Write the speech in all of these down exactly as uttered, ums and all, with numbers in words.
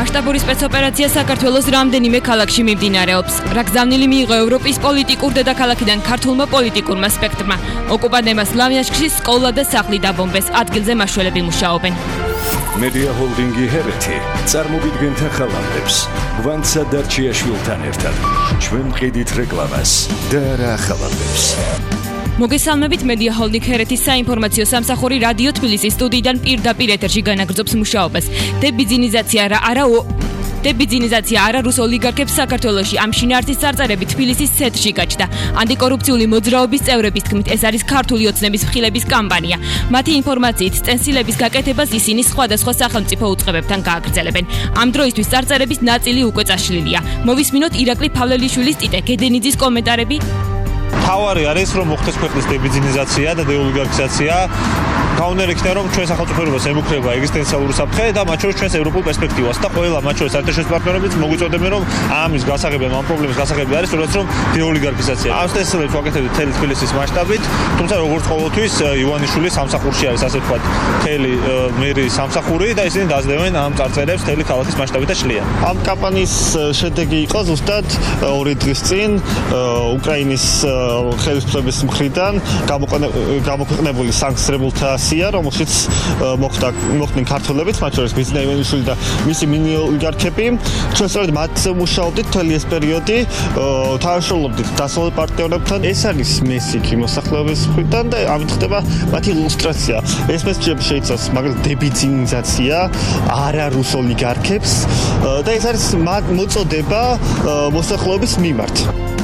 მასშტაბური სპეცოპერაცია საქართველოს რამდენიმე ქალაქში მიმდინარეობს. რა გზავნილი მიიღო ევროპის პოლიტიკურ დედაქალაქიდან ქართულმა პოლიტიკურმა სპექტრმა. ოკუპანტებმა სლავიანსკში სკოლა და სახლი დაბომბეს, ადგილზე მაშველები მუშაობენ. Media Holding-ი ჰერეთი წარმოგიდგენთ ახალამდებს. გვანცა დარჩიაშვილთან ერთად. ჩვენ მყიდით რეკლამას და რა ახალამდებს. მოგესალმებით Media Holding ჰერეთის საინფორმაციო სამსახური რადიო თბილისის სტუდიიდან პირდაპირ ეთერში განაგრძობს მუშაობას. დებიძინიზაცია რა არა დებიძინიზაცია არარუს ოლიგარქებს საქართველოში ამ შინაარსის წარწერები თბილისის ცენტრში გაჩნდა. ანტიკორუფციული მოძრაობის წევრების თქმით, ეს არის ქართული ოცნების მხილების კამპანია. მათი ინფორმაციით, სტენსილების გაკეთებას ისინი სხვადასხვა სახელმწიფო უწყებებთან გააგრძელებენ. ამ დროისთვის წარწერების ნაწილი უკვე წაშლილია. მოვისმინოთ ირაკლი ფავლელიშვილის ტიტე გედენიძის კომენტარები. თავარი არის რომ მოხდეს ქვეყნის დებიძინიზაცია და დეოლიგარქიზაცია. გაუნერი ხდება რომ ჩვენ სახელმწიფოებას ემუქრება ეგზისტენციალური საფრთხე და მათ შორის ჩვენს ევროპულ პერსპექტივას და ყველა მათ შორის საერთაშორისო პარტნიორებიც მოგვიწოდებენ რომ ამის გასაღები ამ პრობლემის გასაღები არის თორემ რომ დეოლიგარქიზაცია. ამ სტენსილებს ვაკეთებთ მთელი თბილისის მასშტაბით, თუმცა როგორც ყოველთვის ივანიშვილი სამსახურში არის ასე ვთქვათ მთელი მერი სამსახური და ისინი დაძლებენ ამ წარწერებს მთელი ქალაქის მასშტაბით და შლიან. ამ კამპანიის შედეგი იყო ზუსტად ორი დღის წინ უკრაინის ხელისუფლების მხრიდან გამოქვეყნებული სანქციებულთა სია, რომელშიც მოხდა მოხდნენ ქართველებიც, მათ შორის ბიზნეს ივანიშვილი და მისი მინი ოლიგარქები. ჩვენ სწორედ მათზე მუშაობდით მთელი ეს პერიოდი, თანამშრომლობდით დასავლეთ პარტნიორებთან. ეს არის მესიჯი მოსახლეობის მხრიდან და ამით ხდება მათი ილუსტრაცია. ეს მესიჯები შეიცავს მაგალითად დებიძინიზაცია, არარუს ოლიგარქებს და ეს არის მოწოდება მოსახლეობის მიმართ.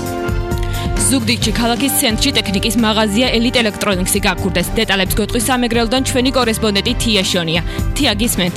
ზუგდიდში ქალაქის ცენტრში ტექნიკის მაღაზია Elite Electronics-ი გაქურდეს. დეტალებს გვეტყვის სამეგრელოდან ჩვენი კორესპონდენტი თია შონია. თია, გისმენთ?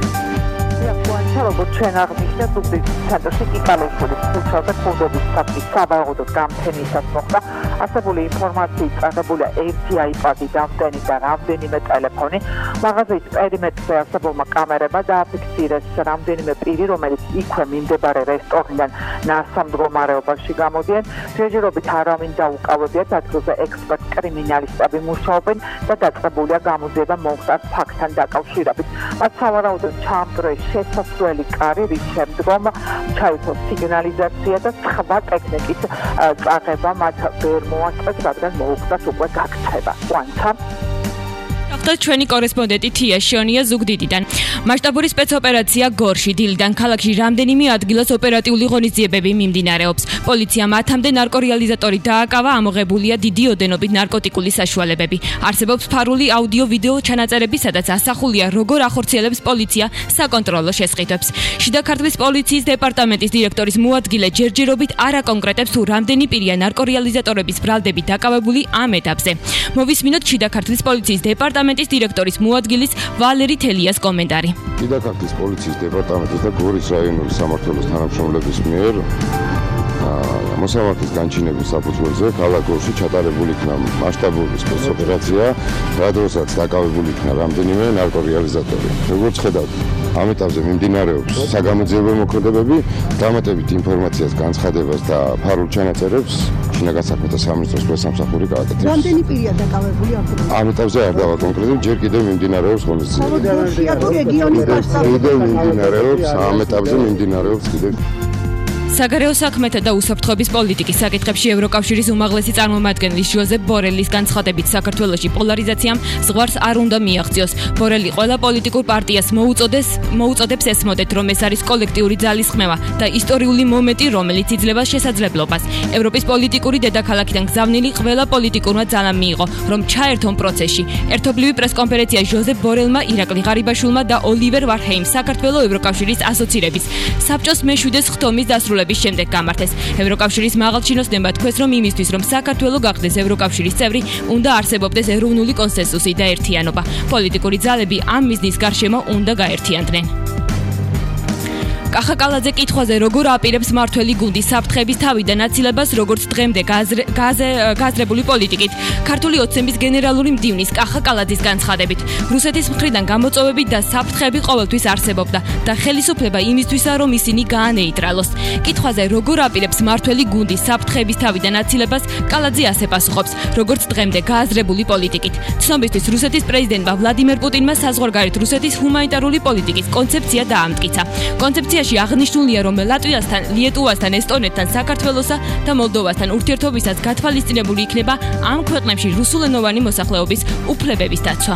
როგორც ჩვენ აღნიშნე, ზუგდიდის ცენტრში კიკალოშვილის ქუჩა და ქურდობის სახლი საბაღოდოდ გამთენისას მოხდა. არსებული ინფორმაციით წაღებულია ერთი აიპადი, დამტენი და რამდენიმე ტელეფონი. მაღაზიის პერიმეტრზე არსებულმა კამერებმა დააფიქსირეს რამდენიმე პირი, რომელიც იქვე მიმდებარე რესტორნიდან ნასამ მდგომარეობაში გამოდიან. ჯერჯერობით არავინ დაუკავებიათ, ადგილზე ექსპერტ კრიმინალისტები მუშაობენ და დაწყებულია გამოძიება მომხდარ ფაქტთან დაკავშირებით. მათ სავარაუდოდ ჩაამტვრეს შესასვლელი კარი, რის შემდგომ ჩაითო სიგნალიზაცია და სხვა ტექნიკის წაღება მათ ვერ მოასწრეს, რადგან მოუხდათ უკვე გაქცევა. კვანცა და ჩვენი კორესპონდენტი თია შონია ზუგდიდიდან. მასშტაბური სპეცოპერაცია გორში დილიდან ქალაქში რამდენიმე ადგილას ოპერატიული ღონისძიებები მიმდინარეობს. პოლიცია მათამდე ნარკორეალიზატორი დააკავა, ამოღებულია დიდი ოდენობით ნარკოტიკული საშუალებები. არსებობს ფარული აუდიო-ვიდეო ჩანაწერები, სადაც ასახულია, როგორ ახორციელებს პოლიცია საკონტროლო შესყიდვებს. შიდა ქართლის პოლიციის დეპარტამენტის დირექტორის მოადგილე ჯერჯერობით არ აკონკრეტებს, თუ რამდენი პირია ნარკორეალიზატორების ბრალდებით დაკავებული ამ ეტაპზე. მოვისმინოთ შიდა ქართლის პოლიციის დეპარტამენტის დირექტორის მოადგილის ვალერი თელიას კომენტარი. შიდა ქართლის პოლიციის დეპარტამენტის და გორის რაიონული სამმართველოს თანამშრომლების მიერ მოსამართის განჩინების საფუძველზე ქალაქ გორში ჩატარებული იქნა მასშტაბური სპეცოპერაცია, რა დროსაც დაკავებული იქნა რამდენიმე ნარკორეალიზატორი. როგორც ხედავთ, ამ ეტაპზე მიმდინარეობს საგამოძიებო მოქმედებები, დამატებით ინფორმაციას განცხადებას და ფარულ ჩანაწერებს შინაგან საქმეთა სამინისტროს პრესამსახური გააკეთებს. რამდენი პირია დაკავებული ამ პრობლემით? ამ ეტაპზე არ დავაკონკრეტებ, ჯერ კიდევ მიმდინარეობს ღონისძიებები. რეგიონის მასშტაბით კიდევ მიმდინარეობს, ამ ეტაპზე მიმდინარეობს კიდევ საგარეო საქმეთა და უსაფრთხოების პოლიტიკის საკითხებში ევროკავშირის უმაღლესი წარმომადგენლის ჟოზეფ ბორელის განცხადებით, საქართველოში პოლარიზაციამ ზღვარს არ უნდა მიაღწიოს. ბორელი ყველა პოლიტიკურ პარტიას მოუწოდეს, მოუწოდებს ესმოდეთ, რომ ეს არის კოლექტიური ძალისხმევა და ისტორიული მომენტი, რომელიც იძლევა შესაძლებლობას. ევროპის პოლიტიკური დედაქალაქიდან გზავნილი ყველა პოლიტიკურმა ძალამ მიიღო, რომ ჩაერთონ პროცესში. ერთობლივი პრესკონფერენცია ჟოზეფ ბორელმა, ირაკლი ღარიბაშვილმა და ოლივერ ვარჰეიმს საქართველოს ევროკავშირის ასოცირების საბჭოს მეშვიდე ხტომის დასრულების შემდეგ გამართეს. ევროკავშირის მაღალჩინოსნებმა თქვეს, რომ იმისთვის, რომ საქართველო გახდეს ევროკავშირის წევრი, უნდა არსებობდეს ეროვნული კონსენსუსი და ერთიანობა. პოლიტიკური ძალები ამ მიზნის გარშემო უნდა გაერთიანდნენ. კახაკალაძე კითხვაზე როგორ აპირებს მართველი გუნდი საფრთხების თავიდან აცილებას, როგორც დღემდე გააზრებული პოლიტიკით. ქართული ოცნების გენერალური მდივნის კახაკალაძის განცხადებით, რუსეთის მხრიდან გამოწვევები და საფრთხები ყოველთვის არსებობდა და ხელისუფლება იმისთვისა, რომ ისინი გაანეიტრალოს. კითხვაზე როგორ აპირებს მართველი გუნდი საფრთხების თავიდან აცილებას, კალაძე ასე პასუხობს, როგორც დღემდე გააზრებული პოლიტიკით. ცნობისთვის რუსეთის პრეზიდენტმა ვლადიმერ პუტინმა საზღვარგარეთ რუსეთის ჰუმანიტარული პოლიტიკის კონცეფცია დაამტკიცა. კონცეფციაში აღნიშნულია, რომ ლატვიასთან, ლიეტუვასთან, ესტონეთთან, საქართველოსა და მოლდოვასთან ურთიერთობისას გათვალისწინებული იქნება ამ ქვეყნებში რუსულენოვანი მოსახლეობის უფლებების დაცვა.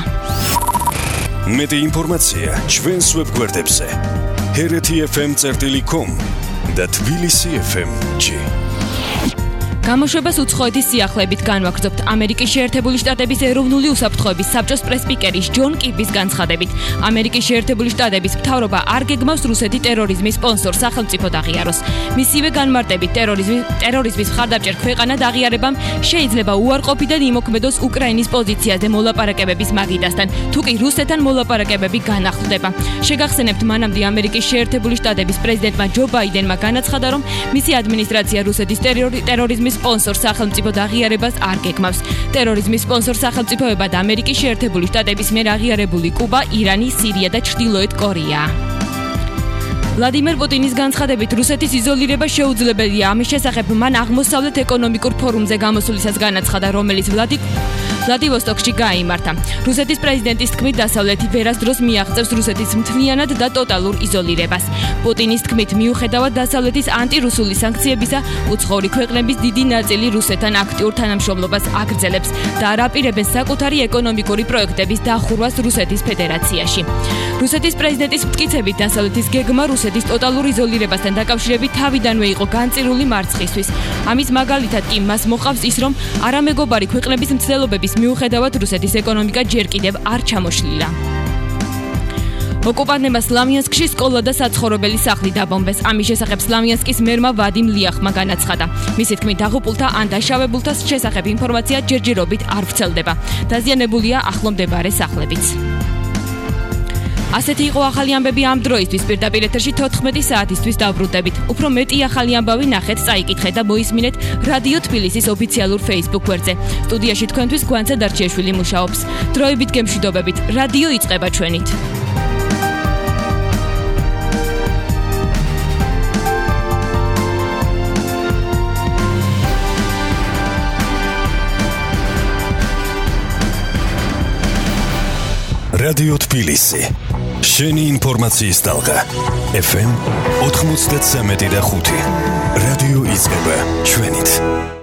მეტი ინფორმაცია ჩვენს ვებგვერდებზე ჰერეთი ეფ ემ წერტილი კომ და თბილისი ეფ ემ ჯი. გამოშვებას უცხოეთის სიახლეებით განვაგრძობთ. ამერიკის შეერთებული შტატების ეროვნული უსაფრთხოების საბჭოს პრესპიკერის ჯონ კირბის განცხადებით. ამერიკის შეერთებული შტატების მთავრობა არ გეგმავს რუსეთი ტერორიზმის სპონსორ სახელმწიფოდ აღიაროს. მისივე განმარტებით ტერორიზმის ტერორიზმის მხარდამჭერ ქვეყანად აღიარებამ შეიძლება უარყოფიდან იმოქმედოს უკრაინის პოზიციაზე მოლაპარაკებების მაგიდასთან, თუ კი რუსეთთან მოლაპარაკებები განახლდება. შეგახსენებთ, მანამდე ამერიკის შეერთებული შტატების პრეზიდენტმა ჯო ბაიდენმა განაცხადა, რომ მისი ადმინისტრაცია რუსეთის ტერორიზმის სპონსორ სახელმწიფოდ აღიარებას არ გეგმავს. ტერორიზმის სპონსორ სახელმწიფოებად ამერიკის შეერთებული შტატების მიერ აღიარებული კუბა, ირანი, სირია და ჩრდილოეთ კორეა. ვლადიმერ პუტინის განცხადებით, რუსეთის იზოლირება შეუძლებელია. ამის შესახებ მან აღმოსავლეთ ეკონომიკურ ფორუმზე გამოსვლისას განაცხადა, რომელიც ვლადივოსტოკში გაიმართა. რუსეთის პრეზიდენტის თქმით, დასავლეთი ვერასდროს მიაღწევს რუსეთის მთლიანად და ტოტალურ იზოლირებას. პუტინის თქმით, მიუხედავად დასავლეთის ანტირუსული სანქციებისა, უცხოური ქვეყნების დიდი ნაწილი რუსეთთან აქტიურ თანამშრომლობას აგრძელებს და არ აპირებენ საკუთარი ეკონომიკური პროექტების დახურვას რუსეთის ფედერაციაში. რუსეთის პრეზიდენტის მტკიცებით, დასავლეთის გეგმა რუსეთის ტოტალურ იზოლირებასთან დაკავშირებით თავიდანვე იყო განწირული მარცხისთვის. ამის მაგალითად კი მას მოყავს ის, რომ არამეგობარი ქვეყნების მცდელობების მიუხედავად რუსეთის ეკონომიკა ჯერ კიდევ არ ჩამოშლილა. ოკუპანტებმა სლავიანსკში სკოლა და საცხოვრებელი სახლი დაბომბეს. ამის შესახებ სლავიანსკის მერმა ვადიმ ლიახმა განაცხადა. მისი თქმით, დაღუპულთა ან დაშავებულთა შესახებ ინფორმაცია ჯერჯერობით არ ვრცელდება. დაზიანებულია ახლო მდებარე სახლებიც. ასეთი იყო ახალი ამბები ამ დროისთვის. პირდაპირ ეთერში თოთხმეტი საათისთვის დავბრუნდებით. უფრო მეტი ახალი ამბავი ნახეთ, წაიკითხეთ და მოისმინეთ რადიო თბილისის ოფიციალურ Facebook გვერდზე. სტუდიაში თქვენთვის გვანცა დარჩიაშვილი მუშაობს. დროებით გემშვიდობებით. რადიო იწყება ჩვენით. რადიო თბილისი. შენი ინფორმაციის ტალღა. ეფ ემ ოთხმოცდათსამეტი და ხუთი. რადიო იწყება ჩვენით.